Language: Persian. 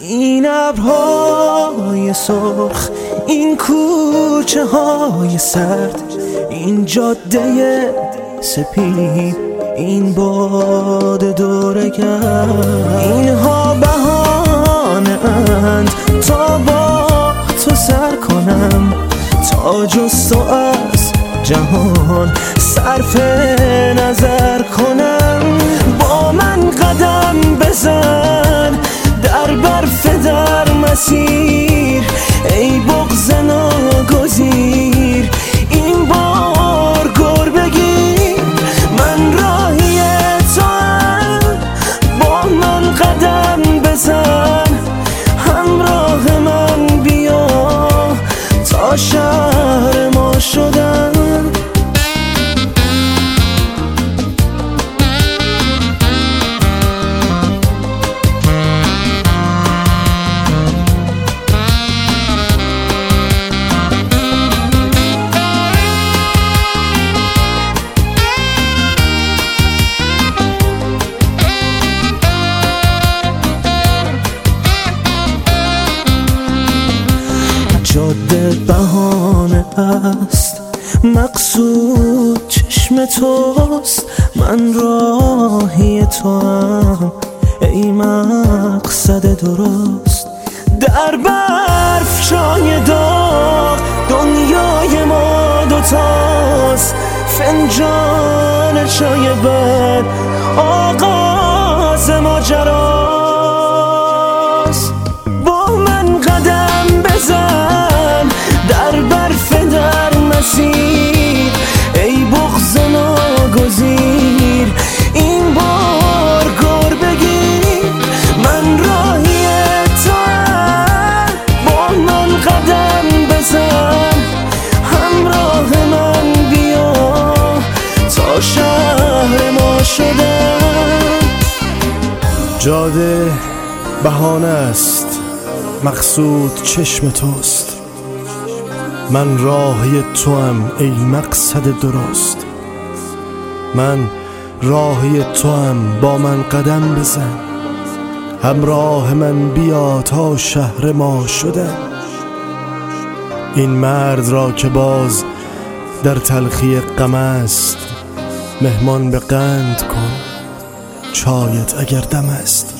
این ابرهای سرخ، این کوچه های سرد، این جاده سپید، این باد دورگرد، اینها بهانه اند تا با تو سر کنم، تا جز تو از جهان صرف نظر کنم. با من قدم بزن در برف در مسیر، ای بغض ناگزیر این بار گر بگیر. من راهی توام، با من قدم بزن، همراه من بیا تا شهر ما شدن. جاده بهانه است، مقصود چشم توست، من راهی توام، ای مقصد درست. در برف چای داغ دنیای ما دوتاست، فنجان چای بد آغاز ماجراست. با من قدم بزن در برف در مسیر، ای بغض ناگزیر این بار گر بگیر. من راهی توام، با من قدم بزن، همراه من بیا تا شهر ما شدن. جاده بهانه است، مقصود چشم توست، من راهی توام، ای مقصد درست. من راهی توام، با من قدم بزن، همراه من بیا تا شهر ما شدن. این مرد را که باز در تلخی غم است، مهمان به قند کن چایت اگر دم است.